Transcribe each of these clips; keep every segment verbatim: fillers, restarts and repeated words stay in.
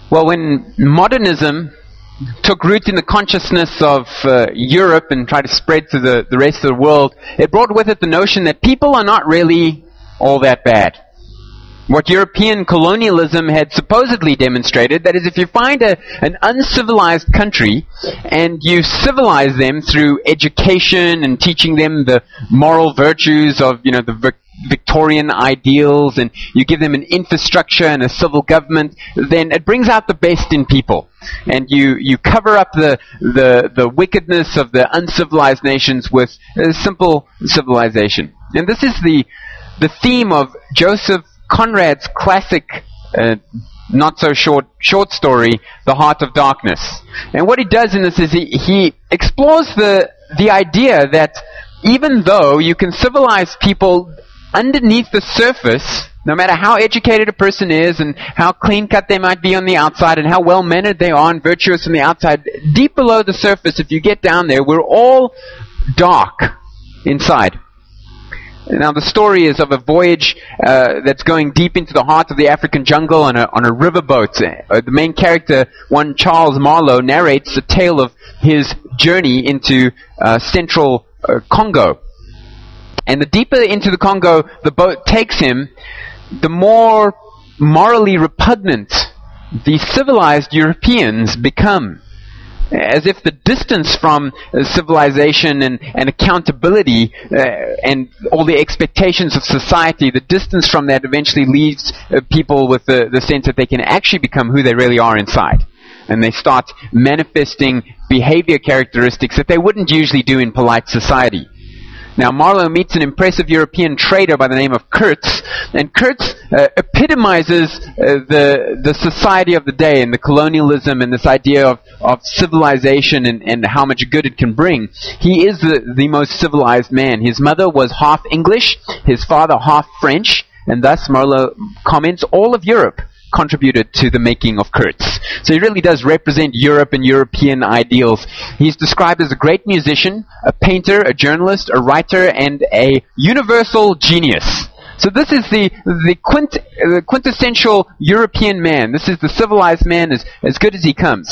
Well, when modernism took root in the consciousness of uh, Europe and tried to spread to the, the rest of the world, it brought with it the notion that people are not really all that bad. What European colonialism had supposedly demonstrated, that is, if you find a, an uncivilized country and you civilize them through education and teaching them the moral virtues of, you know, the Vic- Victorian ideals, and you give them an infrastructure and a civil government, then it brings out the best in people. And you, you cover up the, the, the wickedness of the uncivilized nations with a simple civilization. And this is the, the theme of Joseph Conrad's classic, uh, not so short, short story, The Heart of Darkness. And what he does in this is he, he explores the, the idea that even though you can civilize people underneath the surface, no matter how educated a person is and how clean-cut they might be on the outside and how well-mannered they are and virtuous on the outside, deep below the surface, if you get down there, we're all dark inside. Now, the story is of a voyage uh, that's going deep into the heart of the African jungle on a, on a riverboat. Uh, the main character, one Charles Marlowe, narrates a tale of his journey into uh, central uh, Congo. And the deeper into the Congo the boat takes him, the more morally repugnant the civilized Europeans become. As if the distance from uh, civilization and, and accountability uh, and all the expectations of society, the distance from that eventually leaves uh, people with the, the sense that they can actually become who they really are inside. And they start manifesting behavior characteristics that they wouldn't usually do in polite society. Now, Marlowe meets an impressive European trader by the name of Kurtz, and Kurtz uh, epitomizes uh, the the society of the day and the colonialism and this idea of, of civilization and, and how much good it can bring. He is the, the most civilized man. His mother was half English, his father half French, and thus, Marlowe comments, all of Europe contributed to the making of Kurtz. So he really does represent Europe and European ideals. He's described as a great musician, a painter, a journalist, a writer, and a universal genius. So this is the the, quint, the quintessential European man. This is the civilized man as, as good as he comes.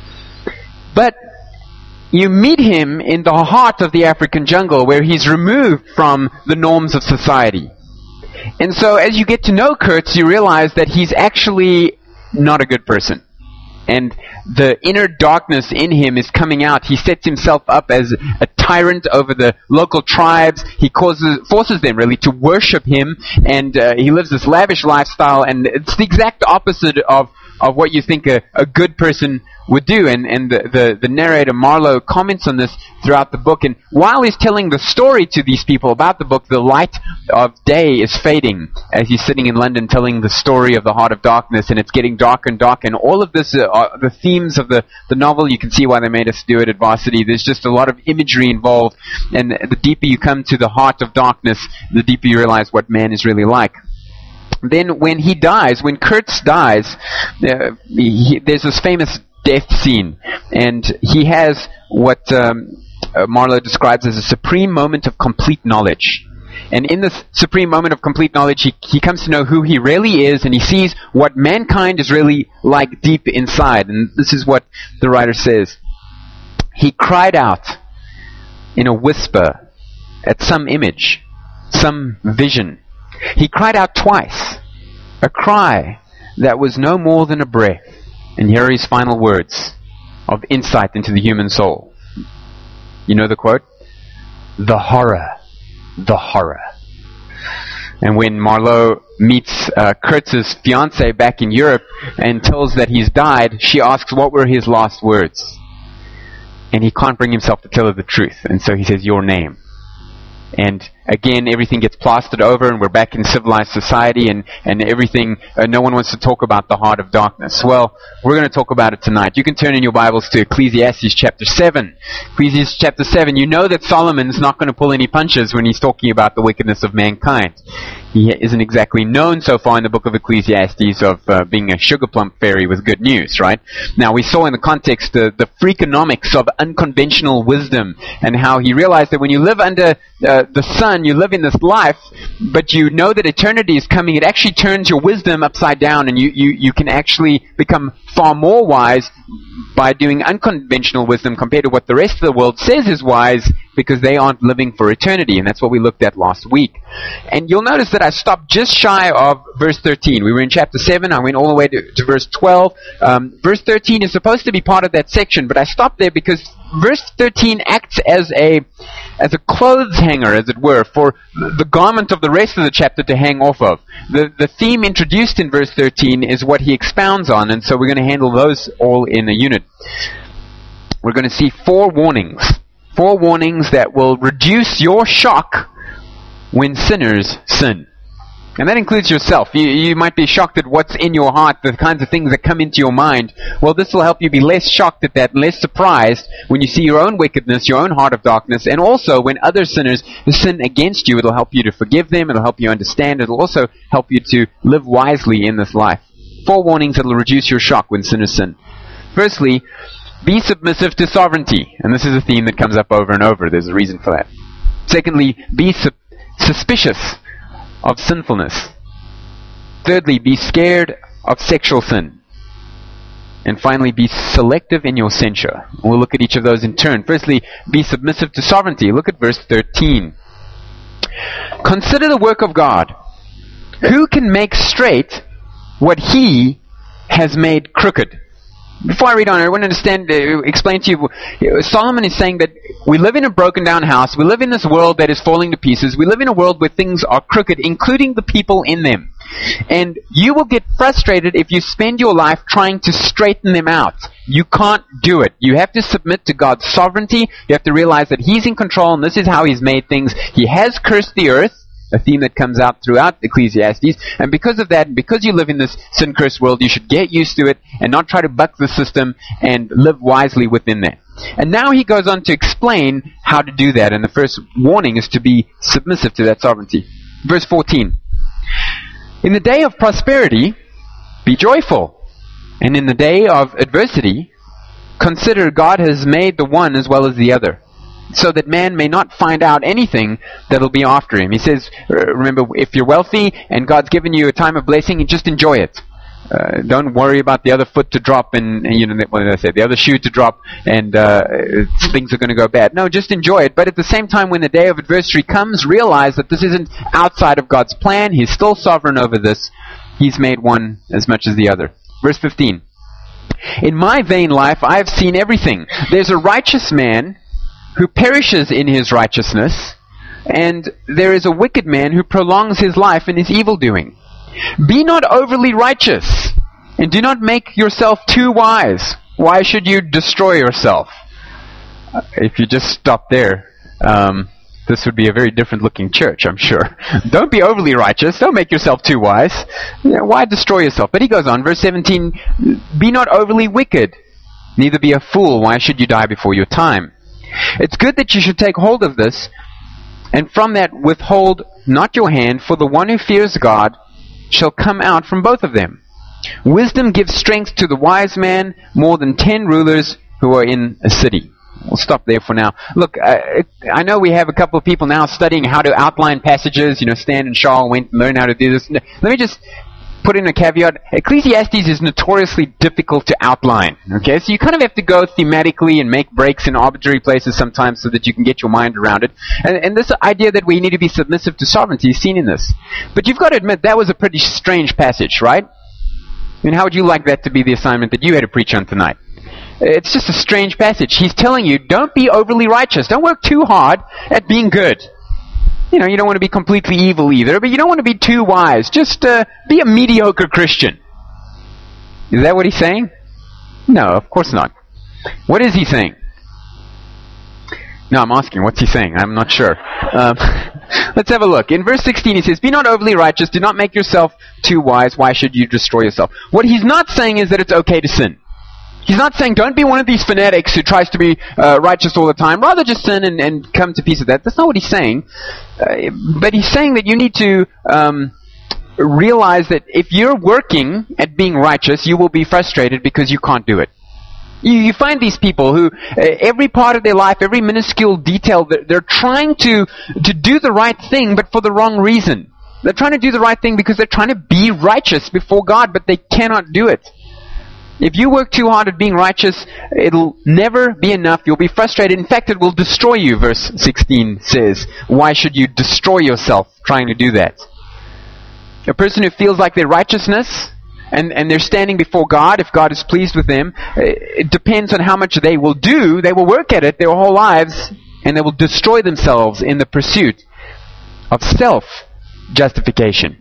But you meet him in the heart of the African jungle where he's removed from the norms of society. And so as you get to know Kurtz, you realize that he's actually not a good person. And the inner darkness in him is coming out. He sets himself up as a tyrant over the local tribes. He causes, forces them really to worship him, and uh, he lives this lavish lifestyle, and it's the exact opposite of of what you think a, a good person would do. And, and the, the, the narrator, Marlowe, comments on this throughout the book. And while he's telling the story to these people about the book, the light of day is fading as he's sitting in London telling the story of the Heart of Darkness, and it's getting darker and darker. And all of this uh, are the themes of the, the novel. You can see why they made us do it at Varsity. There's just a lot of imagery involved. And the deeper you come to the Heart of Darkness, the deeper you realize what man is really like. Then when he dies, when Kurtz dies, uh, he, there's this famous death scene. And he has what um, uh, Marlowe describes as a supreme moment of complete knowledge. And in this supreme moment of complete knowledge, he, he comes to know who he really is, and he sees what mankind is really like deep inside. And this is what the writer says. He cried out in a whisper at some image, some vision. He cried out twice, a cry that was no more than a breath. And here are his final words of insight into the human soul. You know the quote? The horror, the horror. And when Marlowe meets uh, Kurtz's fiancée back in Europe and tells that he's died, she asks what were his last words. And he can't bring himself to tell her the truth. And so he says, your name. And again, everything gets plastered over, and we're back in civilized society, and, and everything, uh, no one wants to talk about the Heart of Darkness. Well, we're going to talk about it tonight. You can turn in your Bibles to Ecclesiastes chapter seven. Ecclesiastes chapter seven, you know that Solomon's not going to pull any punches when he's talking about the wickedness of mankind. He isn't exactly known so far in the book of Ecclesiastes of uh, being a sugar plum fairy with good news, right? Now, we saw in the context uh, the freakonomics of unconventional wisdom, and how he realized that when you live under uh, the sun, Son, you live in this life, but you know that eternity is coming, it actually turns your wisdom upside down, and you, you, you can actually become far more wise by doing unconventional wisdom compared to what the rest of the world says is wise, because they aren't living for eternity, and that's what we looked at last week. And you'll notice that I stopped just shy of verse thirteen. We were in chapter seven, I went all the way to, to verse twelve. Um, verse thirteen is supposed to be part of that section, but I stopped there because verse thirteen acts as a as a clothes hanger, as it were, for the garment of the rest of the chapter to hang off of. The, the theme introduced in verse thirteen is what he expounds on, and so we're going to handle those all in a unit. We're going to see four warnings. Four warnings that will reduce your shock when sinners sin. And that includes yourself. You, you might be shocked at what's in your heart, the kinds of things that come into your mind. Well, this will help you be less shocked at that, and less surprised when you see your own wickedness, your own heart of darkness, and also when other sinners sin against you. It'll help you to forgive them, it'll help you understand, it'll also help you to live wisely in this life. Four warnings that will reduce your shock when sinners sin. Firstly, be submissive to sovereignty. And this is a theme that comes up over and over. There's a reason for that. Secondly, be su- suspicious of sinfulness. Thirdly, be scared of sexual sin. And finally, be selective in your censure. We'll look at each of those in turn. Firstly, be submissive to sovereignty. Look at verse thirteen. Consider the work of God. Who can make straight what he has made crooked? Before I read on, I want to understand, uh, explain to you, Solomon is saying that we live in a broken down house, we live in this world that is falling to pieces, we live in a world where things are crooked, including the people in them. And you will get frustrated if you spend your life trying to straighten them out. You can't do it. You have to submit to God's sovereignty, you have to realize that He's in control and this is how He's made things. He has cursed the earth, a theme that comes out throughout Ecclesiastes, and because of that, and because you live in this sin-cursed world, you should get used to it and not try to buck the system and live wisely within that. And now he goes on to explain how to do that, and the first warning is to be submissive to that sovereignty. Verse fourteen. In the day of prosperity, be joyful, and in the day of adversity, consider God has made the one as well as the other, so that man may not find out anything that'll be after him. He says, remember, if you're wealthy and God's given you a time of blessing, just enjoy it. Uh, don't worry about the other foot to drop and, you know, what did I say, the other shoe to drop and uh, things are going to go bad. No, just enjoy it. But at the same time, when the day of adversity comes, realize that this isn't outside of God's plan. He's still sovereign over this. He's made one as much as the other. Verse fifteen. In my vain life, I have seen everything. There's a righteous man who perishes in his righteousness, and there is a wicked man who prolongs his life in his evil doing. Be not overly righteous, and do not make yourself too wise. Why should you destroy yourself? Uh, if you just stop there, um, this would be a very different looking church, I'm sure. Don't be overly righteous. Don't make yourself too wise. You know, why destroy yourself? But he goes on, verse seventeen, be not overly wicked, neither be a fool. Why should you die before your time? It's good that you should take hold of this, and from that withhold not your hand, for the one who fears God shall come out from both of them. Wisdom gives strength to the wise man more than ten rulers who are in a city. We'll stop there for now. Look, uh, it, I know we have a couple of people now studying how to outline passages. You know, Stan and Charles went and learned how to do this. Let me just put in a caveat. Ecclesiastes is notoriously difficult to outline. Okay, so you kind of have to go thematically and make breaks in arbitrary places sometimes so that you can get your mind around it. And, and this idea that we need to be submissive to sovereignty is seen in this. But you've got to admit, that was a pretty strange passage, right? I mean, how would you like that to be the assignment that you had to preach on tonight? It's just a strange passage. He's telling you, don't be overly righteous. Don't work too hard at being good. You know, you don't want to be completely evil either, but you don't want to be too wise. Just uh, be a mediocre Christian. Is that what he's saying? No, of course not. What is he saying? No, I'm asking, what's he saying? I'm not sure. Um, let's have a look. In verse sixteen, he says, be not overly righteous. Do not make yourself too wise. Why should you destroy yourself? What he's not saying is that it's okay to sin. He's not saying don't be one of these fanatics who tries to be uh, righteous all the time. Rather just sin and, and come to peace with that. That's not what he's saying. Uh, but he's saying that you need to um, realize that if you're working at being righteous, you will be frustrated because you can't do it. You, you find these people who, uh, every part of their life, every minuscule detail, they're, they're trying to, to do the right thing, but for the wrong reason. They're trying to do the right thing because they're trying to be righteous before God, but they cannot do it. If you work too hard at being righteous, it'll never be enough. You'll be frustrated. In fact, it will destroy you, verse sixteen says. Why should you destroy yourself trying to do that? A person who feels like their righteousness, and, and they're standing before God, if God is pleased with them, it depends on how much they will do. They will work at it their whole lives, and they will destroy themselves in the pursuit of self-justification.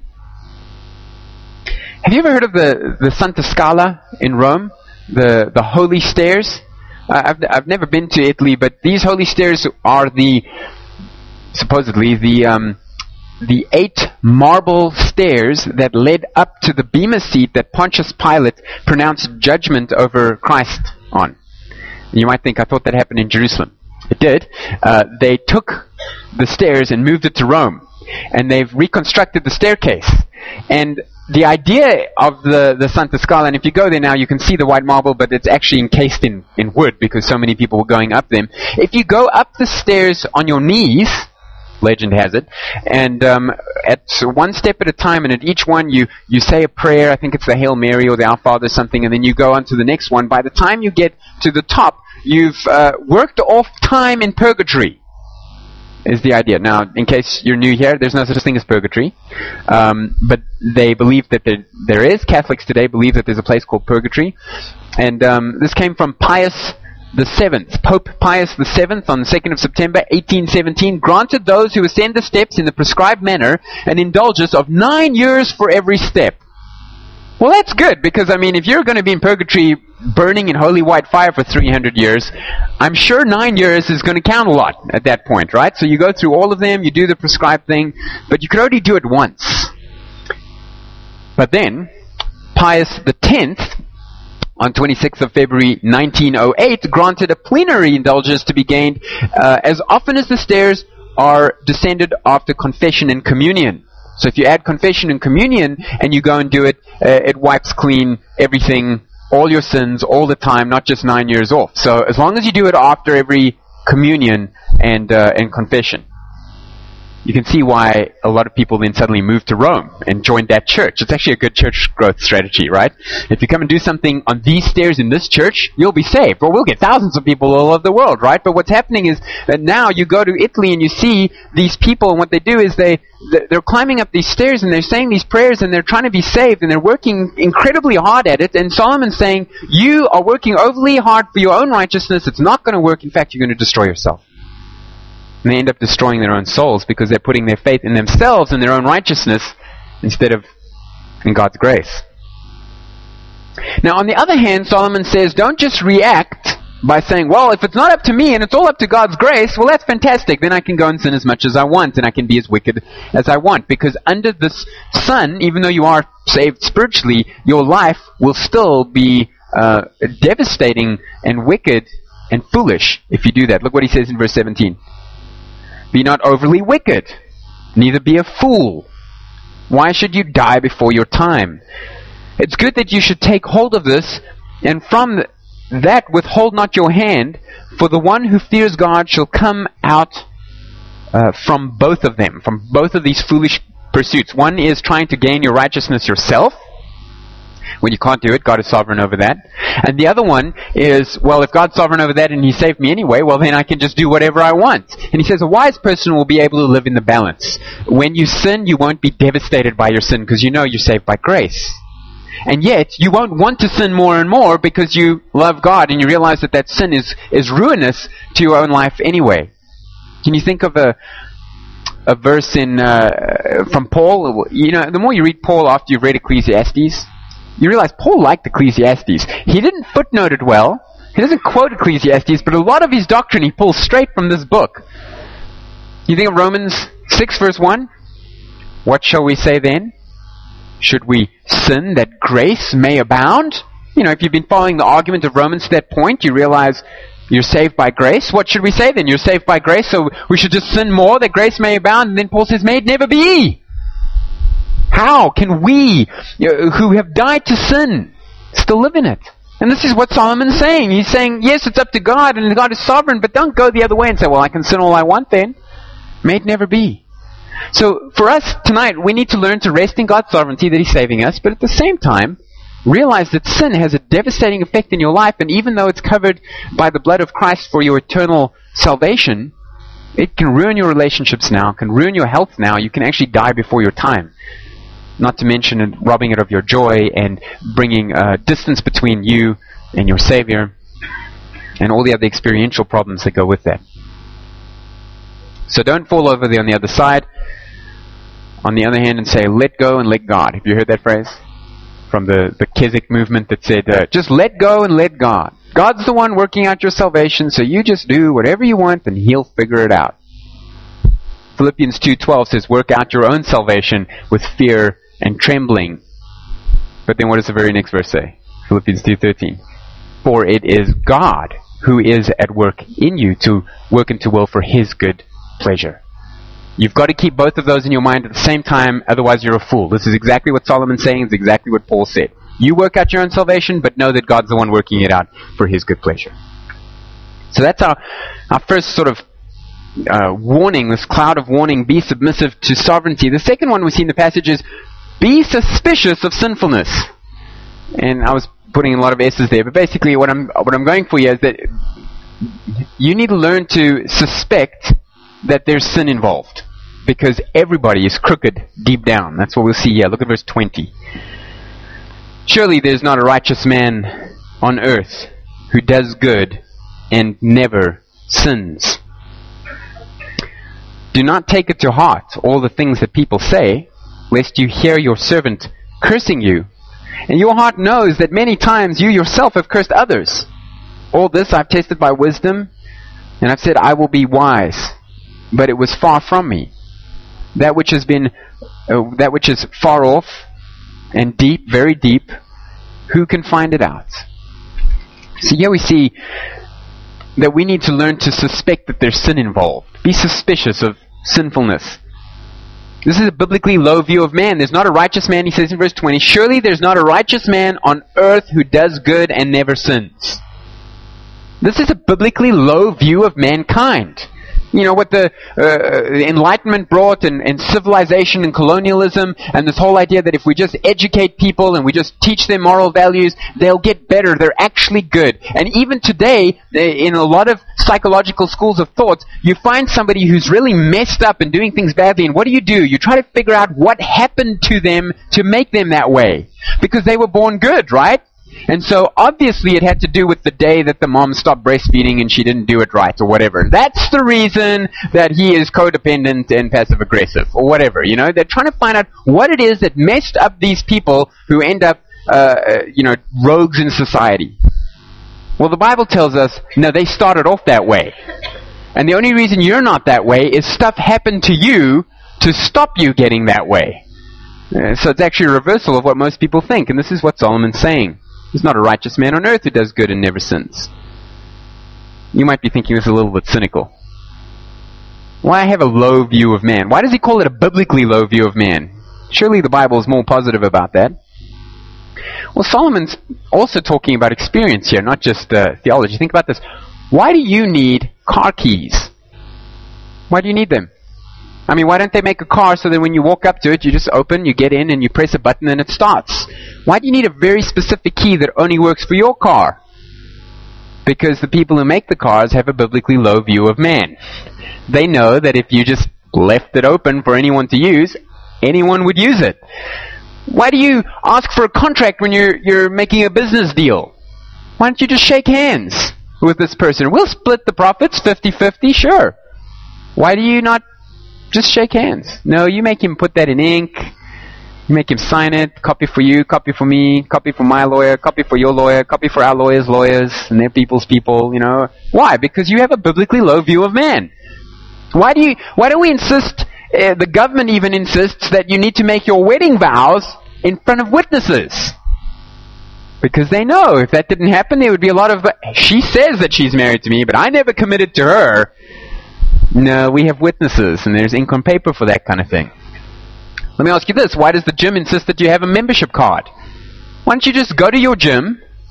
Have you ever heard of the, the Santa Scala in Rome? The, the holy stairs? Uh, I've, I've never been to Italy, but these holy stairs are the, supposedly, the, um, the eight marble stairs that led up to the bema seat that Pontius Pilate pronounced judgment over Christ on. You might think, I thought that happened in Jerusalem. It did. Uh, they took the stairs and moved it to Rome. And they've reconstructed the staircase. And the idea of the, the Santa Scala, and if you go there now, you can see the white marble, but it's actually encased in, in wood because so many people were going up them. If you go up the stairs on your knees, legend has it, and um, at one step at a time, and at each one you, you say a prayer, I think it's the Hail Mary or the Our Father or something, and then you go on to the next one. By the time you get to the top, you've uh, worked off time in purgatory. Is the idea. Now, in case you're new here, there's no such thing as purgatory. Um, but they believe that there, there is. Catholics today believe that there's a place called purgatory. And um, this came from Pius the Seventh. Pope Pius the Seventh, on the second of September, eighteen seventeen, granted those who ascend the steps in the prescribed manner an indulgence of nine years for every step. Well, that's good, because, I mean, if you're going to be in purgatory burning in holy white fire for three hundred years, I'm sure nine years is going to count a lot at that point, right? So you go through all of them, you do the prescribed thing, but you could only do it once. But then, Pius the Tenth, on twenty-sixth of February nineteen oh eight, granted a plenary indulgence to be gained uh, as often as the stairs are descended after confession and communion. So if you add confession and communion and you go and do it, uh, it wipes clean everything, all your sins, all the time, not just nine years off. So as long as you do it after every communion and uh, and confession. You can see why a lot of people then suddenly moved to Rome and joined that church. It's actually a good church growth strategy, right? If you come and do something on these stairs in this church, you'll be saved. Or we'll get thousands of people all over the world, right? But what's happening is that now you go to Italy and you see these people, and what they do is they, they're climbing up these stairs and they're saying these prayers and they're trying to be saved and they're working incredibly hard at it. And Solomon's saying, you are working overly hard for your own righteousness. It's not going to work. In fact, you're going to destroy yourself. And they end up destroying their own souls because they're putting their faith in themselves and their own righteousness instead of in God's grace. Now, on the other hand, Solomon says, don't just react by saying, well, if it's not up to me and it's all up to God's grace, well, that's fantastic. Then I can go and sin as much as I want and I can be as wicked as I want. Because under this sun, even though you are saved spiritually, your life will still be uh, devastating and wicked and foolish if you do that. Look what he says in verse seventeen. Be not overly wicked, neither be a fool. Why should you die before your time? It's good that you should take hold of this, and from that withhold not your hand, for the one who fears God shall come out uh, from both of them, from both of these foolish pursuits. One is trying to gain your righteousness yourself. When you can't do it, God is sovereign over that. And the other one is, well, if God's sovereign over that and He saved me anyway, well, then I can just do whatever I want. And he says a wise person will be able to live in the balance. When you sin, you won't be devastated by your sin because you know you're saved by grace. And yet, you won't want to sin more and more because you love God and you realize that that sin is, is ruinous to your own life anyway. Can you think of a a verse in uh, from Paul? You know, the more you read Paul after you've read Ecclesiastes, you realize Paul liked Ecclesiastes. He didn't footnote it well. He doesn't quote Ecclesiastes, but a lot of his doctrine he pulls straight from this book. You think of Romans six verse one? What shall we say then? Should we sin that grace may abound? You know, if you've been following the argument of Romans to that point, you realize you're saved by grace. What should we say then? You're saved by grace, so we should just sin more that grace may abound. And then Paul says, may it never be. How can we, you know, who have died to sin, still live in it? And this is what Solomon's saying. He's saying, yes, it's up to God, and God is sovereign, but don't go the other way and say, well, I can sin all I want then. May it never be. So, for us tonight, we need to learn to rest in God's sovereignty that He's saving us, but at the same time, realize that sin has a devastating effect in your life, and even though it's covered by the blood of Christ for your eternal salvation, it can ruin your relationships now, can ruin your health now. You can actually die before your time. Not to mention robbing it of your joy and bringing uh, distance between you and your Savior and all the other experiential problems that go with that. So don't fall over there on the other side, on the other hand, and say, let go and let God. Have you heard that phrase? From the, the Keswick movement that said, uh, just let go and let God. God's the one working out your salvation, so you just do whatever you want and He'll figure it out. Philippians two twelve says, work out your own salvation with fear and trembling. But then what does the very next verse say? Philippians two thirteen. For it is God who is at work in you to work and to will for His good pleasure. You've got to keep both of those in your mind at the same time, otherwise you're a fool. This is exactly what Solomon's saying, it's exactly what Paul said. You work out your own salvation, but know that God's the one working it out for His good pleasure. So that's our, our first sort of uh, warning, this cloud of warning, be submissive to sovereignty. The second one we see in the passage is, be suspicious of sinfulness. And I was putting in a lot of S's there, but basically what I'm what I'm going for here is that you need to learn to suspect that there's sin involved. Because everybody is crooked deep down. That's what we'll see here. Look at verse twenty. Surely there's not a righteous man on earth who does good and never sins. Do not take it to heart all the things that people say, lest you hear your servant cursing you. And your heart knows that many times you yourself have cursed others. All this I've tested by wisdom, and I've said, I will be wise. But it was far from me. That which has been, uh, that which is far off and deep, very deep, who can find it out? So here we see that we need to learn to suspect that there's sin involved. Be suspicious of sinfulness. This is a biblically low view of man. There's not a righteous man, he says in verse twenty. Surely there's not a righteous man on earth who does good and never sins. This is a biblically low view of mankind. You know, what the uh, Enlightenment brought and, and civilization and colonialism and this whole idea that if we just educate people and we just teach them moral values, they'll get better. They're actually good. And even today, in a lot of psychological schools of thought, you find somebody who's really messed up and doing things badly, and what do you do? You try to figure out what happened to them to make them that way. Because they were born good, right? And so, obviously, it had to do with the day that the mom stopped breastfeeding and she didn't do it right or whatever. That's the reason that he is codependent and passive-aggressive or whatever, you know. They're trying to find out what it is that messed up these people who end up, uh, you know, rogues in society. Well, the Bible tells us, no, they started off that way. And the only reason you're not that way is stuff happened to you to stop you getting that way. Uh, so it's actually a reversal of what most people think, and this is what Solomon's saying. There's not a righteous man on earth who does good and never sins. You might be thinking this is a little bit cynical. Why have a low view of man? Why does he call it a biblically low view of man? Surely the Bible is more positive about that. Well, Solomon's also talking about experience here, not just uh, theology. Think about this. Why do you need car keys? Why do you need them? I mean, why don't they make a car so that when you walk up to it, you just open, you get in, and you press a button and it starts? Why do you need a very specific key that only works for your car? Because the people who make the cars have a biblically low view of man. They know that if you just left it open for anyone to use, anyone would use it. Why do you ask for a contract when you're you're making a business deal? Why don't you just shake hands with this person? We'll split the profits fifty-fifty, sure. Why do you not just shake hands? No, you make him put that in ink. You make him sign it. Copy for you, copy for me, copy for my lawyer, copy for your lawyer, copy for our lawyers' lawyers, and their people's people, you know. Why? Because you have a biblically low view of man. Why do you, why do we insist, uh, the government even insists that you need to make your wedding vows in front of witnesses? Because they know if that didn't happen, there would be a lot of, she says that she's married to me, but I never committed to her. No, we have witnesses, and there's ink on paper for that kind of thing. Let me ask you this. Why does the gym insist that you have a membership card? Why don't you just go to your gym,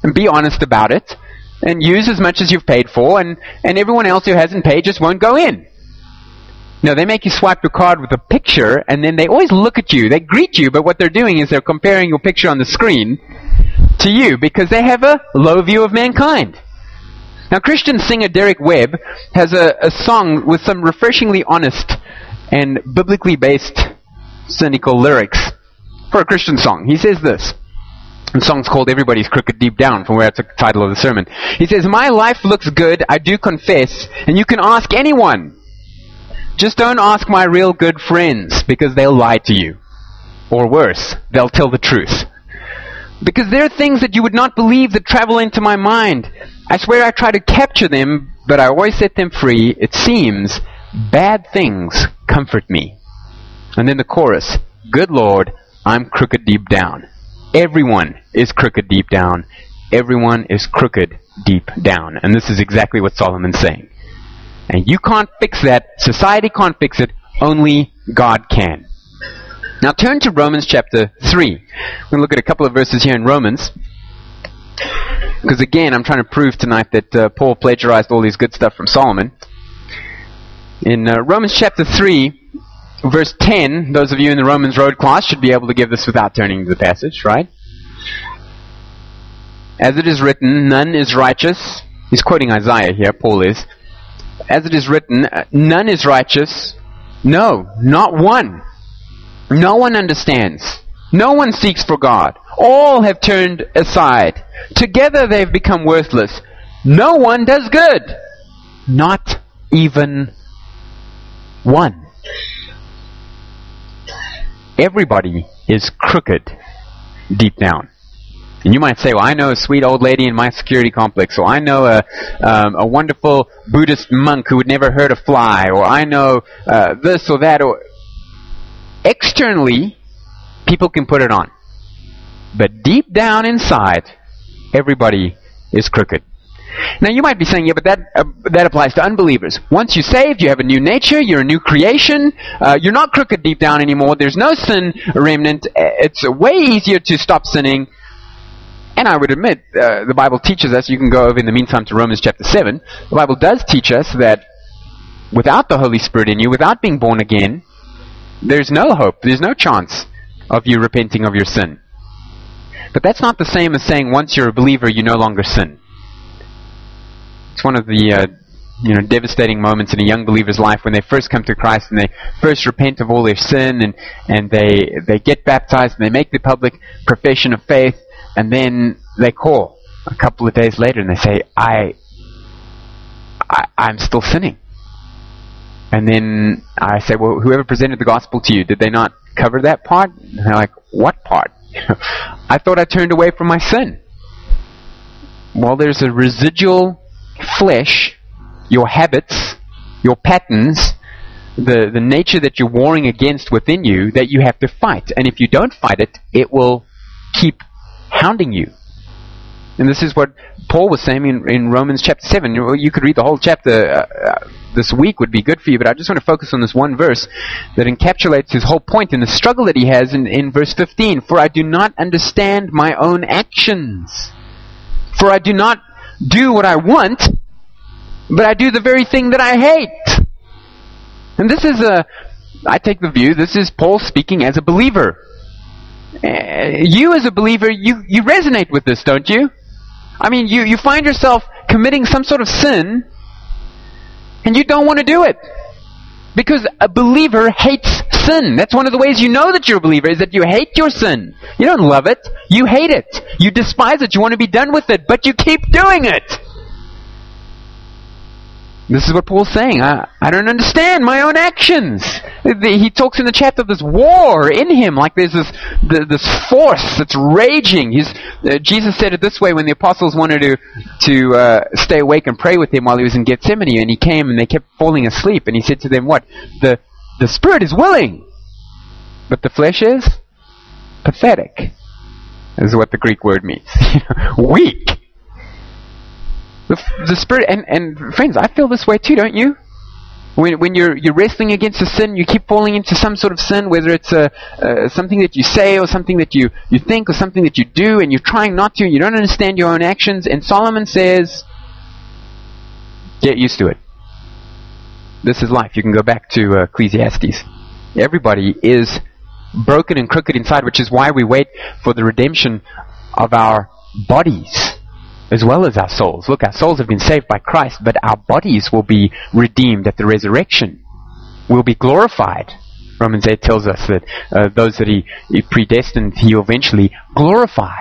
and be honest about it, and use as much as you've paid for, and, and everyone else who hasn't paid just won't go in. No, they make you swipe your card with a picture, and then they always look at you. They greet you, but what they're doing is they're comparing your picture on the screen to you, because they have a low view of mankind. Now, Christian singer Derek Webb has a, a song with some refreshingly honest and biblically based cynical lyrics for a Christian song. He says this. The song's called Everybody's Crooked Deep Down, from where I took the title of the sermon. He says, "My life looks good, I do confess, and you can ask anyone. Just don't ask my real good friends, because they'll lie to you. Or worse, they'll tell the truth. Because there are things that you would not believe that travel into my mind. I swear I try to capture them, but I always set them free. It seems bad things comfort me." And then the chorus, "Good Lord, I'm crooked deep down." Everyone is crooked deep down. Everyone is crooked deep down. And this is exactly what Solomon's saying. And you can't fix that. Society can't fix it. Only God can. Now turn to Romans chapter three. We're going to look at a couple of verses here in Romans. Because again, I'm trying to prove tonight that uh, Paul plagiarized all these good stuff from Solomon. In uh, Romans chapter three, verse ten, those of you in the Romans Road class should be able to give this without turning to the passage, right? "As it is written, none is righteous." He's quoting Isaiah here, Paul is. "As it is written, none is righteous. No, not one. No one understands. No one seeks for God. All have turned aside. Together they have become worthless. No one does good. Not even one." Everybody is crooked deep down. And you might say, "Well, I know a sweet old lady in my security complex," or "I know a, um, a wonderful Buddhist monk who would never hurt a fly," or "I know uh, this or that." Or externally, people can put it on. But deep down inside, everybody is crooked. Now you might be saying, "Yeah, but that uh, that applies to unbelievers. Once you're saved, you have a new nature, you're a new creation, uh, you're not crooked deep down anymore, there's no sin remnant, it's way easier to stop sinning." And I would admit, uh, the Bible teaches us, you can go over in the meantime to Romans chapter seven, the Bible does teach us that without the Holy Spirit in you, without being born again, there's no hope, there's no chance of you repenting of your sin. But that's not the same as saying once you're a believer, you no longer sin. It's one of the uh, you know devastating moments in a young believer's life when they first come to Christ and they first repent of all their sin and, and they they get baptized and they make the public profession of faith, and then they call a couple of days later and they say, I, I I'm still sinning. And then I say, "Well, whoever presented the gospel to you, did they not cover that part?" And they're like, "What part?" "I thought I turned away from my sin." Well, there's a residual flesh, your habits, your patterns, the, the nature that you're warring against within you that you have to fight. And if you don't fight it, it will keep hounding you. And this is what Paul was saying in, in Romans chapter seven. You, you could read the whole chapter uh, this week, would be good for you, but I just want to focus on this one verse that encapsulates his whole point and the struggle that he has in, in verse fifteen. "For I do not understand my own actions. For I do not do what I want, but I do the very thing that I hate." And this is a, I take the view, this is Paul speaking as a believer. Uh, you as a believer, you, you resonate with this, don't you? I mean, you, you find yourself committing some sort of sin, and you don't want to do it. Because a believer hates sin. That's one of the ways you know that you're a believer, is that you hate your sin. You don't love it. You hate it. You despise it. You want to be done with it, but you keep doing it. This is what Paul's saying. I, I don't understand my own actions. He talks in the chapter of this war in him, like there's this the, this force that's raging. He's, uh, Jesus said it this way when the apostles wanted to to uh, stay awake and pray with him while he was in Gethsemane, and he came and they kept falling asleep. And he said to them, "What? The the spirit is willing, but the flesh is pathetic." This is what the Greek word means. Weak. The, the spirit, and, and friends, I feel this way too, don't you? When, when you're you're wrestling against a sin, you keep falling into some sort of sin, whether it's a, uh, something that you say or something that you, you think or something that you do, and you're trying not to, and you don't understand your own actions. And Solomon says, get used to it. This is life. You can go back to uh, Ecclesiastes. Everybody is broken and crooked inside, which is why we wait for the redemption of our bodies as well as our souls. Look, our souls have been saved by Christ, but our bodies will be redeemed at the resurrection. We'll be glorified. Romans eight tells us that uh, those that he, he predestined, he will eventually glorify.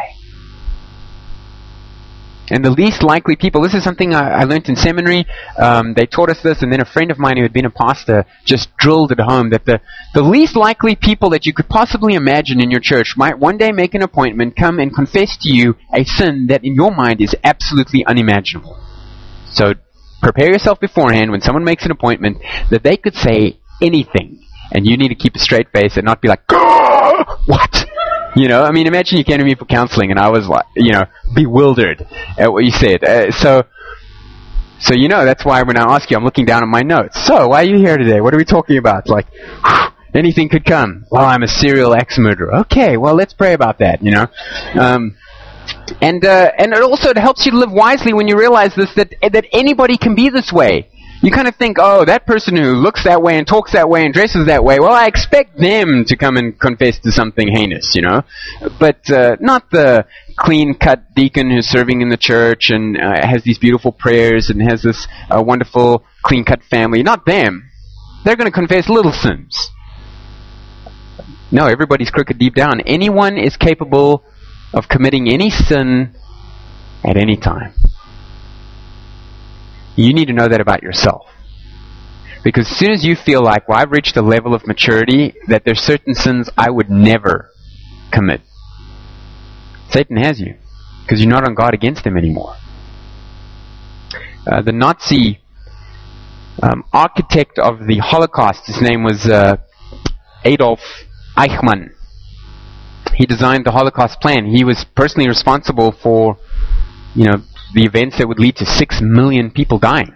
And the least likely people, this is something I, I learned in seminary, um, they taught us this, and then a friend of mine who had been a pastor just drilled it home, that the, the least likely people that you could possibly imagine in your church might one day make an appointment, come and confess to you a sin that in your mind is absolutely unimaginable. So prepare yourself beforehand when someone makes an appointment that they could say anything, and you need to keep a straight face and not be like, what? You know, I mean, imagine you came to me for counseling and I was like, you know, bewildered at what you said. Uh, so, so you know, that's why when I ask you, I'm looking down at my notes. So, why are you here today? What are we talking about? Like, whew, anything could come. Well, I'm a serial axe murderer. Okay, well, let's pray about that, you know. Um, and, uh, and it also it helps you to live wisely when you realize this, that, that anybody can be this way. You kind of think, oh, that person who looks that way and talks that way and dresses that way, well, I expect them to come and confess to something heinous, you know. But uh, not the clean-cut deacon who's serving in the church and uh, has these beautiful prayers and has this uh, wonderful clean-cut family. Not them. They're going to confess little sins. No, everybody's crooked deep down. Anyone is capable of committing any sin at any time. You need to know that about yourself. Because as soon as you feel like, well, I've reached a level of maturity that there's certain sins I would never commit, Satan has you. Because you're not on guard against him anymore. Uh, the Nazi um, architect of the Holocaust, his name was uh, Adolf Eichmann. He designed the Holocaust plan. He was personally responsible for, you know, the events that would lead to six million people dying.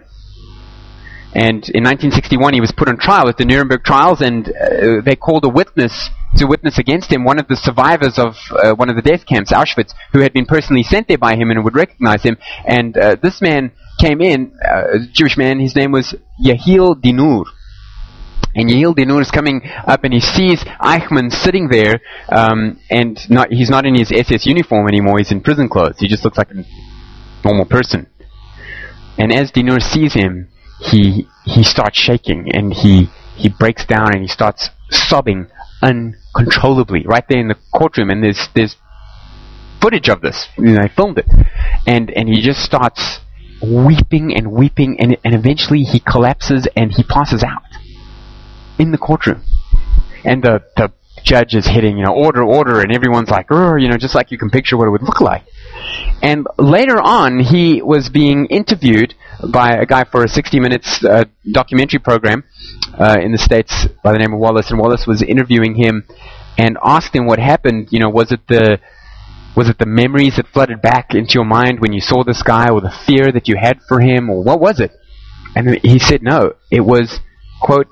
And in nineteen sixty-one, he was put on trial at the Nuremberg trials, and uh, they called a witness to witness against him, one of the survivors of uh, one of the death camps, Auschwitz, who had been personally sent there by him and would recognize him. And uh, this man came in, uh, a Jewish man, his name was Yehiel Dinur. And Yehiel Dinur is coming up and he sees Eichmann sitting there, um, and not, he's not in his S S uniform anymore, he's in prison clothes. He just looks like a normal person. And as Dinur sees him, he he starts shaking and he, he breaks down and he starts sobbing uncontrollably right there in the courtroom. And there's there's footage of this. You know, I filmed it. And and he just starts weeping and weeping, and and eventually he collapses and he passes out in the courtroom. And the the judge is hitting, you know, order, order, and everyone's like, you know, just like you can picture what it would look like. And later on, he was being interviewed by a guy for a sixty minutes uh, documentary program uh, in the States by the name of Wallace, and Wallace was interviewing him and asked him what happened. You know, was it the was it the memories that flooded back into your mind when you saw this guy, or the fear that you had for him, or what was it? And he said, no, it was, quote,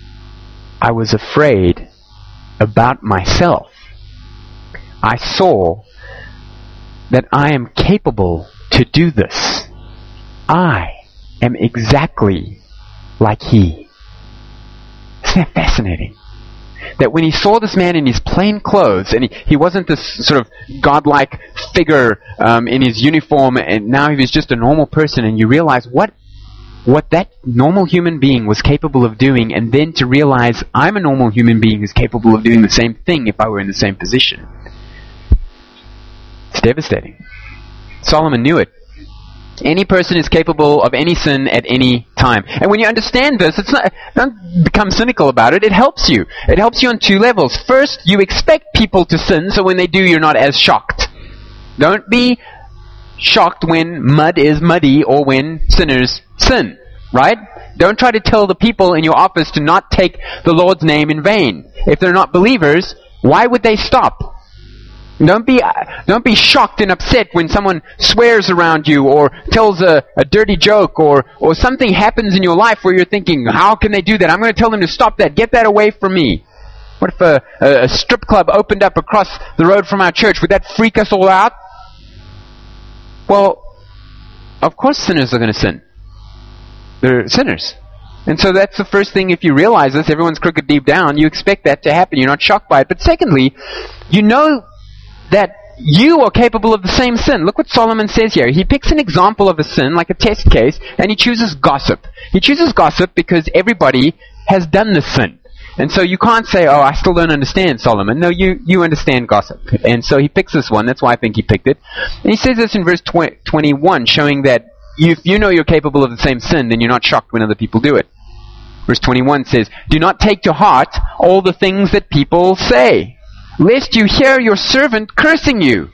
I was afraid about myself. I saw that I am capable to do this. I am exactly like he. Isn't that fascinating? That when he saw this man in his plain clothes, and he, he wasn't this sort of godlike figure um, in his uniform, and now he was just a normal person, and you realize what what that normal human being was capable of doing, and then to realize I'm a normal human being who's capable of doing the same thing if I were in the same position. It's devastating. Solomon knew it. Any person is capable of any sin at any time. And when you understand this, it's not, don't become cynical about it. It helps you. It helps you on two levels. First, you expect people to sin, so when they do, you're not as shocked. Don't be shocked when mud is muddy or when sinners sin, right? Don't try to tell the people in your office to not take the Lord's name in vain. If they're not believers, why would they stop? Don't be, don't be shocked and upset when someone swears around you or tells a, a dirty joke or, or something happens in your life where you're thinking, how can they do that? I'm going to tell them to stop that. Get that away from me. What if a, a, a strip club opened up across the road from our church? Would that freak us all out? Well, of course sinners are going to sin. They're sinners. And so that's the first thing. If you realize this, everyone's crooked deep down, you expect that to happen. You're not shocked by it. But secondly, you know that you are capable of the same sin. Look what Solomon says here. He picks an example of a sin, like a test case, and he chooses gossip. He chooses gossip because everybody has done this sin. And so you can't say, oh, I still don't understand, Solomon. No, you, you understand gossip. And so he picks this one. That's why I think he picked it. And he says this in verse twenty-one, showing that if you know you're capable of the same sin, then you're not shocked when other people do it. Verse twenty-one says, do not take to heart all the things that people say, lest you hear your servant cursing you.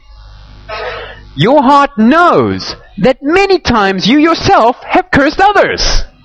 Your heart knows that many times you yourself have cursed others.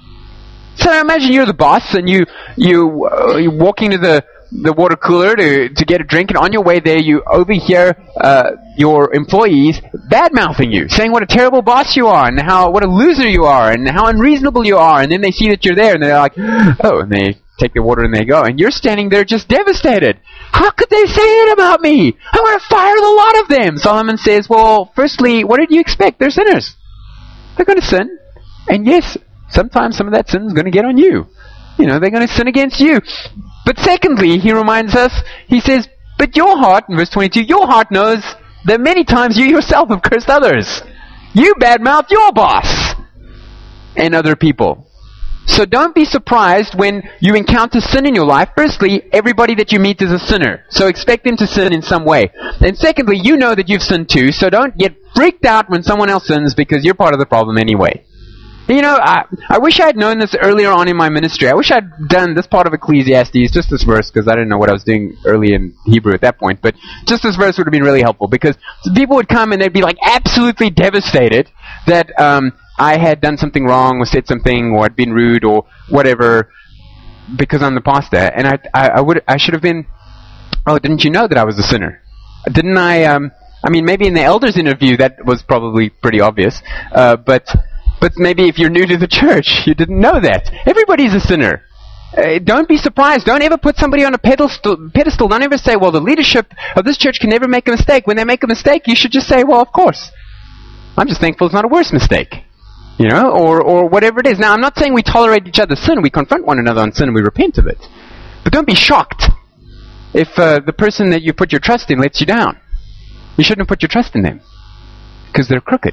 So imagine you're the boss and you, you, uh, you're walking to the, the water cooler to, to get a drink, and on your way there you overhear uh, your employees bad-mouthing you, saying what a terrible boss you are and how what a loser you are and how unreasonable you are, and then they see that you're there and they're like, oh, and they take their water and they go, and you're standing there just devastated. How could they say that about me? I'm going to fire the lot of them. Solomon says, well, firstly, what did you expect? They're sinners. They're going to sin. And yes, sometimes some of that sin is going to get on you. You know, they're going to sin against you. But secondly, he reminds us, he says, but your heart, in verse twenty-two, your heart knows that many times you yourself have cursed others. You badmouth your boss and other people. So don't be surprised when you encounter sin in your life. Firstly, everybody that you meet is a sinner. So expect them to sin in some way. And secondly, you know that you've sinned too, so don't get freaked out when someone else sins because you're part of the problem anyway. You know, I, I wish I had known this earlier on in my ministry. I wish I'd done this part of Ecclesiastes, just this verse, because I didn't know what I was doing early in Hebrew at that point, but just this verse would have been really helpful, because people would come and they'd be like absolutely devastated that um, I had done something wrong or said something or I'd been rude or whatever because I'm the pastor, and I, I, I would I should have been, oh, didn't you know that I was a sinner? Didn't I, um, I mean, maybe in the elders interview that was probably pretty obvious, uh, but... But maybe if you're new to the church, you didn't know that. Everybody's a sinner. Uh, don't be surprised. Don't ever put somebody on a pedestal, pedestal. Don't ever say, well, the leadership of this church can never make a mistake. When they make a mistake, you should just say, well, of course. I'm just thankful it's not a worse mistake. You know, or, or whatever it is. Now, I'm not saying we tolerate each other's sin. We confront one another on sin and we repent of it. But don't be shocked if uh, the person that you put your trust in lets you down. You shouldn't have put your trust in them because they're crooked.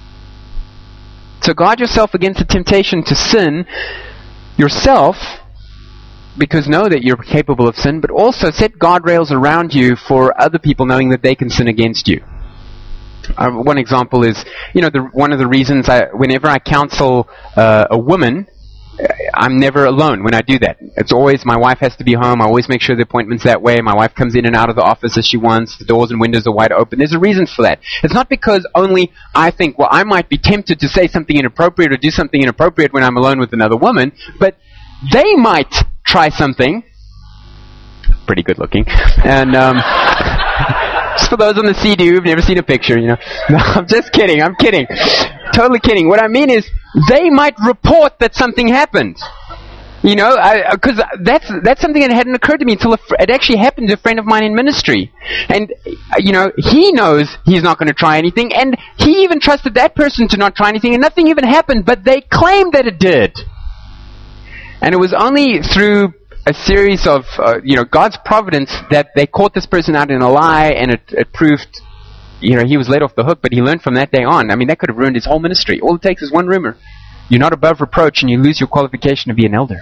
So guard yourself against the temptation to sin yourself, because know that you're capable of sin, but also set guardrails around you for other people knowing that they can sin against you. Uh, one example is, you know, the, one of the reasons I, whenever I counsel uh, a woman, I'm never alone when I do that. It's always, my wife has to be home. I always make sure the appointment's that way. My wife comes in and out of the office as she wants. The doors and windows are wide open. There's a reason for that. It's not because only I think, well, I might be tempted to say something inappropriate or do something inappropriate when I'm alone with another woman, but they might try something. Pretty good looking. And, um... just for those on the C D who've never seen a picture, you know. No, I'm just kidding. I'm kidding. Totally kidding. What I mean is, they might report that something happened. You know, because that's that's something that hadn't occurred to me until fr- it actually happened to a friend of mine in ministry. And, you know, he knows he's not going to try anything, and he even trusted that person to not try anything, and nothing even happened, but they claimed that it did. And it was only through a series of, uh, you know, God's providence that they caught this person out in a lie, and it, it proved, you know, he was let off the hook, but he learned from that day on. I mean, that could have ruined his whole ministry. All it takes is one rumor. You're not above reproach, and you lose your qualification to be an elder.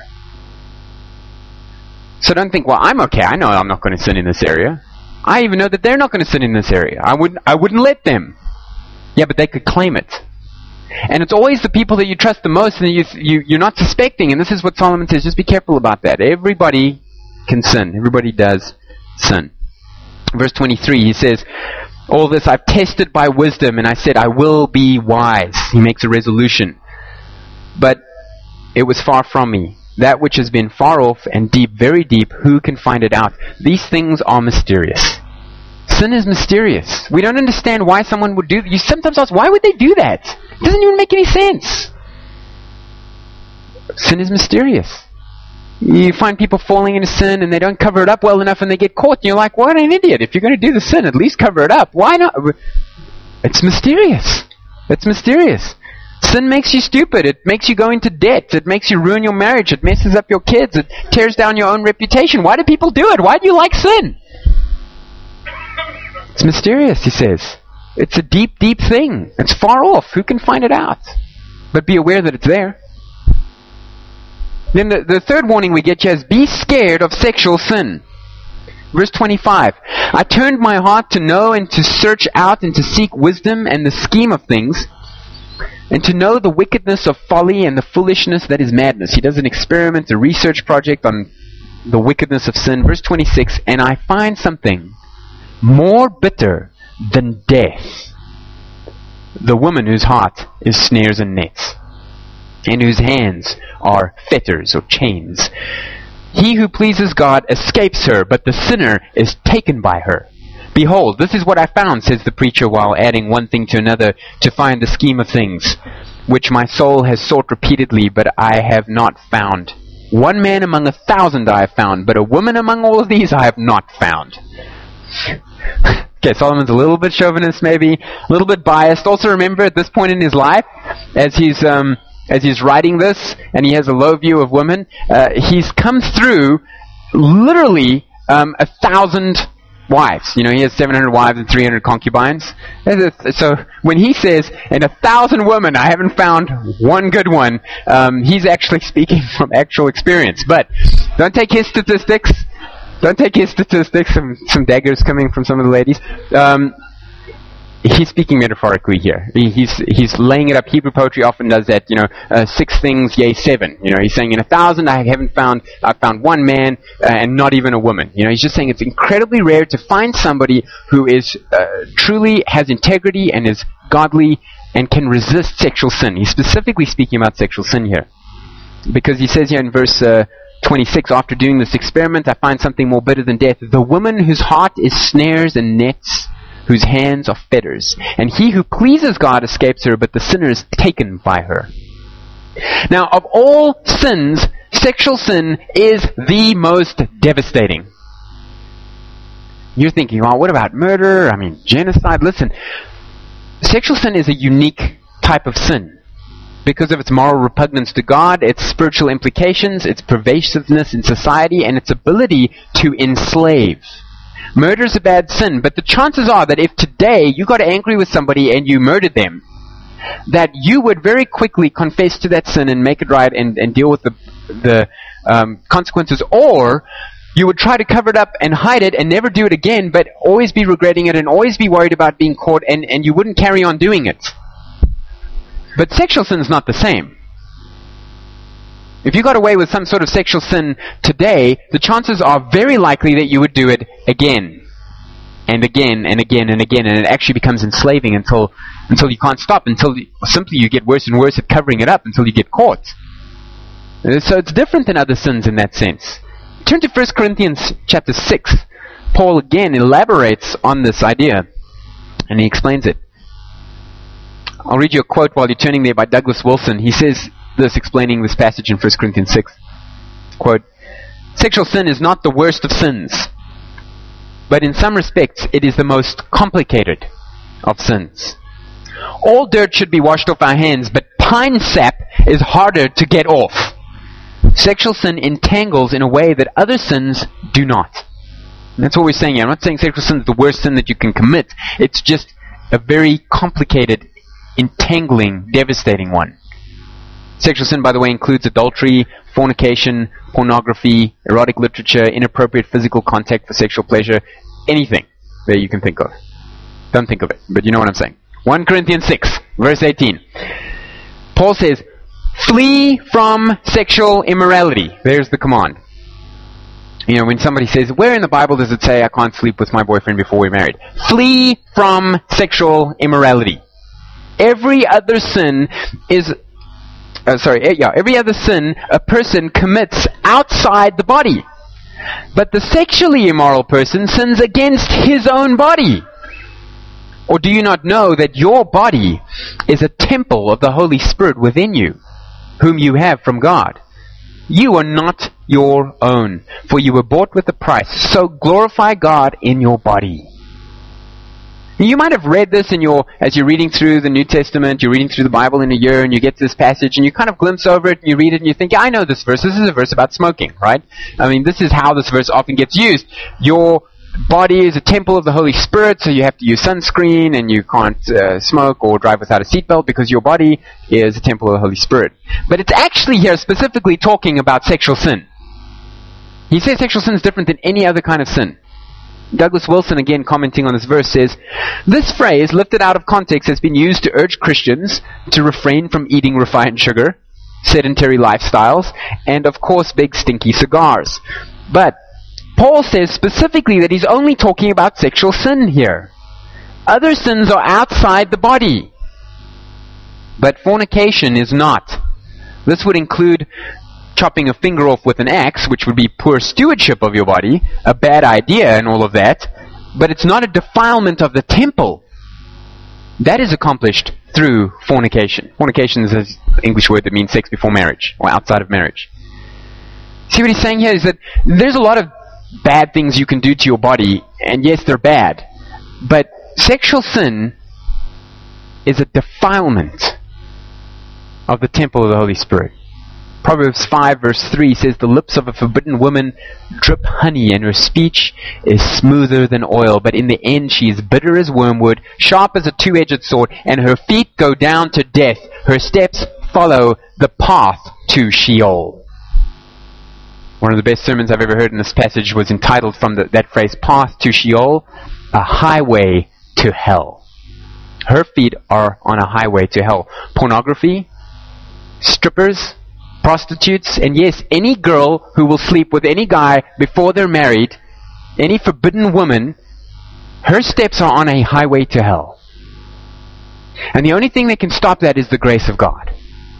So don't think, well, I'm okay. I know I'm not going to sin in this area. I even know that they're not going to sin in this area. I wouldn't, I wouldn't let them. Yeah, but they could claim it. And it's always the people that you trust the most and you, you, you're not suspecting. And this is what Solomon says. Just be careful about that. Everybody can sin. Everybody does sin. Verse twenty-three, he says, all this I've tested by wisdom, and I said, I will be wise. He makes a resolution. But it was far from me. That which has been far off and deep, very deep, who can find it out? These things are mysterious. Sin is mysterious. We don't understand why someone would do that. You sometimes ask, why would they do that? It doesn't even make any sense. Sin is mysterious. You find people falling into sin and they don't cover it up well enough and they get caught and you're like, what an idiot. If you're going to do the sin, at least cover it up. Why not? It's mysterious. It's mysterious. Sin makes you stupid. It makes you go into debt. It makes you ruin your marriage. It messes up your kids. It tears down your own reputation. Why do people do it? Why do you like sin? It's mysterious, he says. It's a deep, deep thing. It's far off. Who can find it out? But be aware that it's there. Then the, the third warning we get here is be scared of sexual sin. Verse twenty-five. I turned my heart to know and to search out and to seek wisdom and the scheme of things, and to know the wickedness of folly and the foolishness that is madness. He does an experiment, a research project on the wickedness of sin. Verse twenty-six. And I find something more bitter than death. The woman whose heart is snares and nets, and whose hands are fetters or chains. He who pleases God escapes her, but the sinner is taken by her. Behold, this is what I found, says the preacher, while adding one thing to another to find the scheme of things, which my soul has sought repeatedly, but I have not found. One man among a thousand I have found, but a woman among all of these I have not found. Okay, Solomon's a little bit chauvinist, maybe, a little bit biased. Also remember, at this point in his life, as he's um, as he's writing this, and he has a low view of women, uh, he's come through literally um, a thousand wives. You know, he has seven hundred wives and three hundred concubines. So when he says, in a thousand women, I haven't found one good one, um, he's actually speaking from actual experience. But don't take his statistics. Don't take his statistics. Some, some daggers coming from some of the ladies. Um, he's speaking metaphorically here. He, he's he's laying it up. Hebrew poetry often does that. You know, uh, six things, yea, seven. You know, he's saying in a thousand I haven't found. I've found one man uh, and not even a woman. You know, he's just saying it's incredibly rare to find somebody who is uh, truly has integrity and is godly and can resist sexual sin. He's specifically speaking about sexual sin here, because he says here in verse Uh, twenty-six, after doing this experiment, I find something more bitter than death. The woman whose heart is snares and nets, whose hands are fetters. And he who pleases God escapes her, but the sinner is taken by her. Now, of all sins, sexual sin is the most devastating. You're thinking, well, what about murder? I mean, genocide? Listen, sexual sin is a unique type of sin. Because of its moral repugnance to God, its spiritual implications, its pervasiveness in society, and its ability to enslave. Murder is a bad sin, but the chances are that if today you got angry with somebody and you murdered them, that you would very quickly confess to that sin and make it right and, and deal with the, the um, consequences, or you would try to cover it up and hide it and never do it again, but always be regretting it and always be worried about being caught, and, and you wouldn't carry on doing it. But sexual sin is not the same. If you got away with some sort of sexual sin today, the chances are very likely that you would do it again, and again, and again, and again, and it actually becomes enslaving until until you can't stop, until you, simply you get worse and worse at covering it up until you get caught. So it's different than other sins in that sense. Turn to First Corinthians chapter six. Paul again elaborates on this idea, and he explains it. I'll read you a quote while you're turning there by Douglas Wilson. He says this, explaining this passage in First Corinthians six. Quote, sexual sin is not the worst of sins, but in some respects it is the most complicated of sins. All dirt should be washed off our hands, but pine sap is harder to get off. Sexual sin entangles in a way that other sins do not. And that's what we're saying here. I'm not saying sexual sin is the worst sin that you can commit. It's just a very complicated, entangling, devastating one. Sexual sin, by the way, includes adultery, fornication, pornography, erotic literature, inappropriate physical contact for sexual pleasure, anything that you can think of. Don't think of it, but you know what I'm saying. First Corinthians six, verse eighteen. Paul says, flee from sexual immorality. There's the command. You know, when somebody says, where in the Bible does it say I can't sleep with my boyfriend before we're married? Flee from sexual immorality. Every other sin is, uh, sorry, yeah, every other sin a person commits outside the body. But the sexually immoral person sins against his own body. Or do you not know that your body is a temple of the Holy Spirit within you, whom you have from God? You are not your own, for you were bought with a price. So glorify God in your body. You might have read this in your, as you're reading through the New Testament, you're reading through the Bible in a year, and you get to this passage, and you kind of glimpse over it, and you read it, and you think, yeah, I know this verse. This is a verse about smoking, right? I mean, this is how this verse often gets used. Your body is a temple of the Holy Spirit, so you have to use sunscreen, and you can't uh, smoke or drive without a seatbelt because your body is a temple of the Holy Spirit. But it's actually here specifically talking about sexual sin. He says sexual sin is different than any other kind of sin. Douglas Wilson, again commenting on this verse, says, this phrase, lifted out of context, has been used to urge Christians to refrain from eating refined sugar, sedentary lifestyles, and of course big stinky cigars. But Paul says specifically that he's only talking about sexual sin here. Other sins are outside the body, but fornication is not. This would include chopping a finger off with an axe, which would be poor stewardship of your body, a bad idea and all of that, but it's not a defilement of the temple. That is accomplished through fornication. Fornication is an English word that means sex before marriage, or outside of marriage. See what he's saying here is that there's a lot of bad things you can do to your body, and yes, they're bad, but sexual sin is a defilement of the temple of the Holy Spirit. Proverbs five verse three says, the lips of a forbidden woman drip honey, and her speech is smoother than oil, but in the end she is bitter as wormwood, sharp as a two-edged sword, and her feet go down to death. Her steps follow the path to Sheol. One of the best sermons I've ever heard in this passage was entitled from the, that phrase, path to Sheol, a highway to hell. Her feet are on a highway to hell. Pornography, strippers, prostitutes, and yes, any girl who will sleep with any guy before they're married, any forbidden woman, her steps are on a highway to hell. And the only thing that can stop that is the grace of God.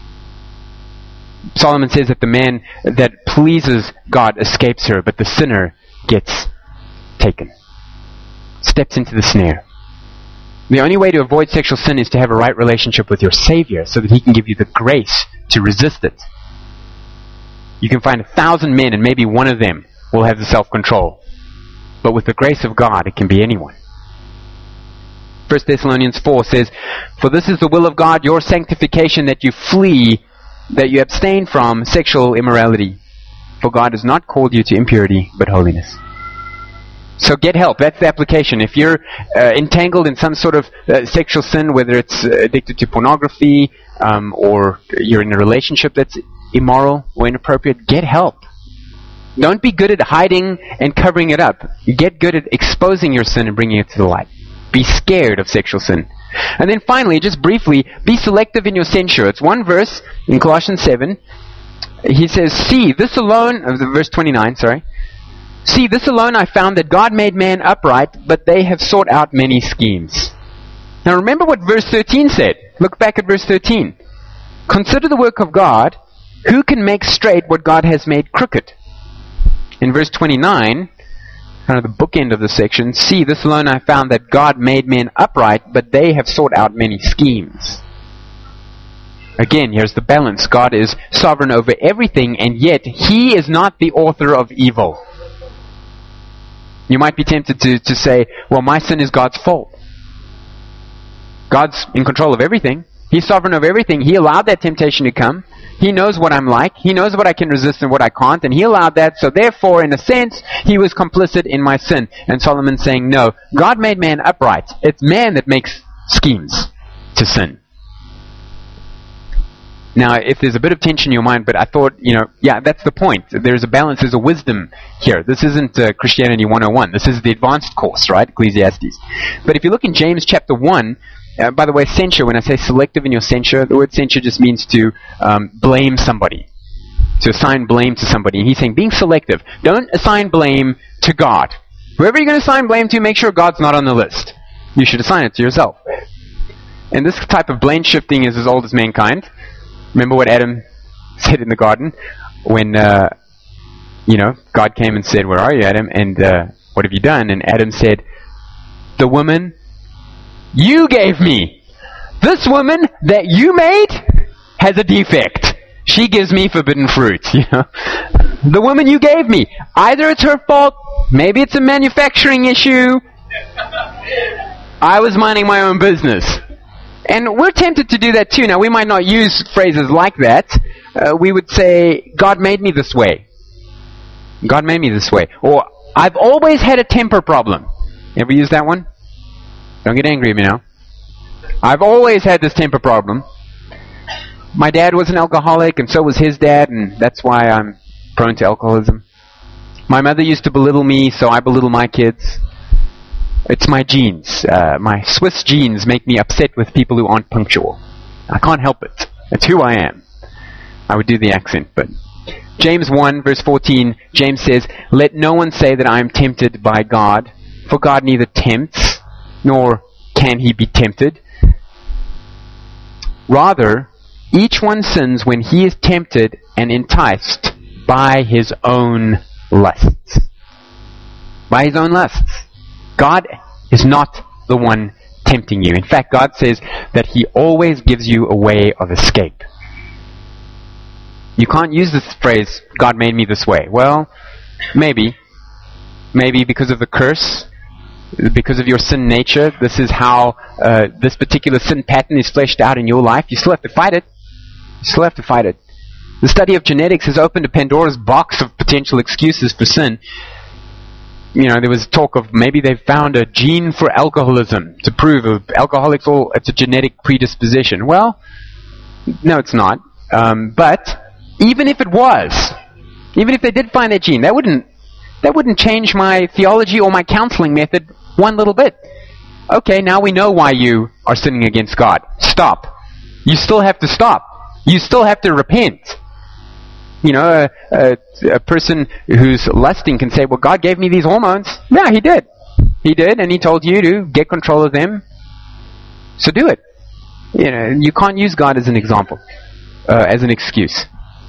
Solomon says that the man that pleases God escapes her, but the sinner gets taken, steps into the snare. The only way to avoid sexual sin is to have a right relationship with your Savior so that He can give you the grace to resist it. You can find a thousand men and maybe one of them will have the self-control. But with the grace of God, it can be anyone. First Thessalonians four says, for this is the will of God, your sanctification, that you flee, that you abstain from sexual immorality. For God has not called you to impurity, but holiness. So get help. That's the application. If you're uh, entangled in some sort of uh, sexual sin, whether it's uh, addicted to pornography, um, or you're in a relationship that's immoral or inappropriate, get help. Don't be good at hiding and covering it up. Get good at exposing your sin and bringing it to the light. Be scared of sexual sin. And then finally, just briefly, be selective in your censure. It's one verse in Colossians seven. He says, see, this alone, uh, verse twenty-nine, sorry. See, this alone I found, that God made man upright, but they have sought out many schemes. Now remember what verse thirteen said. Look back at verse thirteen. Consider the work of God. Who can make straight what God has made crooked? In verse twenty-nine, kind of the bookend of the section, see, this alone I found, that God made men upright, but they have sought out many schemes. Again, here's the balance. God is sovereign over everything, and yet He is not the author of evil. You might be tempted to, to say, well, my sin is God's fault. God's in control of everything. He's sovereign over everything. He allowed that temptation to come. He knows what I'm like. He knows what I can resist and what I can't, and He allowed that, so therefore, in a sense, He was complicit in my sin. And Solomon's saying, no, God made man upright. It's man that makes schemes to sin. Now, if there's a bit of tension in your mind, but I thought, you know, yeah, that's the point. There's a balance, there's a wisdom here. This isn't uh, Christianity one oh one. This is the advanced course, right? Ecclesiastes. But if you look in James chapter one, Uh, by the way, censure, when I say selective in your censure, the word censure just means to um, blame somebody, to assign blame to somebody. And he's saying, being selective, don't assign blame to God. Whoever you're going to assign blame to, make sure God's not on the list. You should assign it to yourself. And this type of blame shifting is as old as mankind. Remember what Adam said in the garden when uh, you know, God came and said, where are you, Adam? And uh, what have you done? And Adam said, the woman you gave me. This woman that you made has a defect. She gives me forbidden fruit. You know, the woman you gave me. Either it's her fault, maybe it's a manufacturing issue. I was minding my own business. And we're tempted to do that too. Now, we might not use phrases like that. Uh, we would say, God made me this way. God made me this way. Or, I've always had a temper problem. Ever use that one? Don't get angry at me now. I've always had this temper problem. My dad was an alcoholic, and so was his dad, and that's why I'm prone to alcoholism. My mother used to belittle me, so I belittle my kids. It's my genes. Uh, my Swiss genes make me upset with people who aren't punctual. I can't help it. It's who I am. I would do the accent, but... James one, verse fourteen, James says, let no one say that I am tempted by God, for God neither tempts, nor can he be tempted. Rather, each one sins when he is tempted and enticed by his own lusts. By his own lusts. God is not the one tempting you. In fact, God says that he always gives you a way of escape. You can't use this phrase, God made me this way. Well, maybe. Maybe because of the curse, because of your sin nature, this is how uh, this particular sin pattern is fleshed out in your life. You still have to fight it. You still have to fight it. The study of genetics has opened a Pandora's box of potential excuses for sin. You know, there was talk of maybe they've found a gene for alcoholism to prove of alcoholics, or it's a genetic predisposition. Well, no, it's not. Um, but even if it was, even if they did find that gene, that wouldn't that wouldn't change my theology or my counseling method one little bit. Okay, now we know why you are sinning against God. Stop. You still have to stop. You still have to repent. You know, a, a, a person who's lusting can say, well, God gave me these hormones. Yeah, he did. He did, and he told you to get control of them. So do it. You know, you can't use God as an example, uh, as an excuse.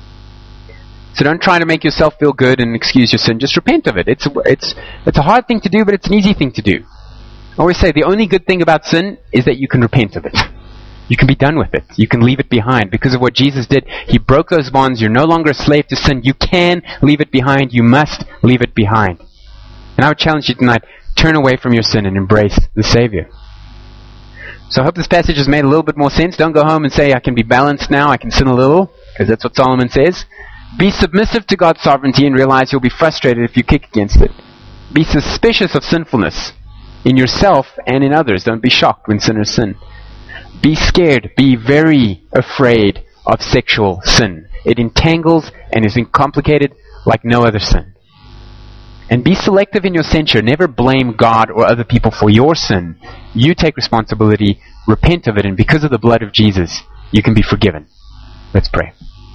So don't try to make yourself feel good and excuse your sin. Just repent of it. It's it's it's a hard thing to do, but it's an easy thing to do. I always say the only good thing about sin is that you can repent of it. You can be done with it. You can leave it behind. Because of what Jesus did, he broke those bonds. You're no longer a slave to sin. You can leave it behind. You must leave it behind. And I would challenge you tonight, turn away from your sin and embrace the Savior. So I hope this passage has made a little bit more sense. Don't go home and say, I can be balanced now, I can sin a little, because that's what Solomon says. Be submissive to God's sovereignty and realize you'll be frustrated if you kick against it. Be suspicious of sinfulness in yourself and in others. Don't be shocked when sinners sin. Be scared, be very afraid of sexual sin. It entangles and is complicated like no other sin. And be selective in your censure. Never blame God or other people for your sin. You take responsibility, repent of it, and because of the blood of Jesus, you can be forgiven. Let's pray.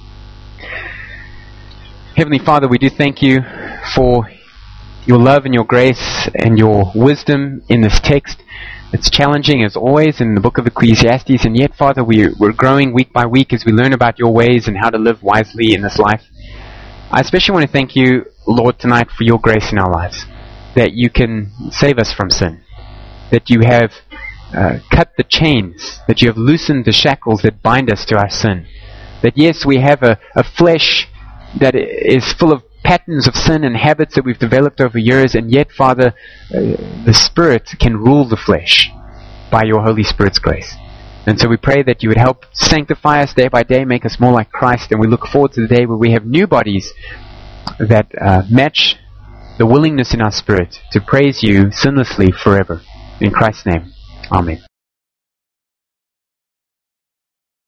Heavenly Father, we do thank you for your love and your grace and your wisdom in this text. It's challenging as always in the book of Ecclesiastes, and yet, Father, we, we're growing week by week as we learn about your ways and how to live wisely in this life. I especially want to thank you, Lord, tonight for your grace in our lives, that you can save us from sin, that you have uh, cut the chains, that you have loosened the shackles that bind us to our sin, that yes, we have a, a flesh that is full of patterns of sin and habits that we've developed over years, and yet, Father, uh, the Spirit can rule the flesh by your Holy Spirit's grace. And so we pray that you would help sanctify us day by day, make us more like Christ, and we look forward to the day where we have new bodies that uh, match the willingness in our spirit to praise you sinlessly forever. In Christ's name, Amen.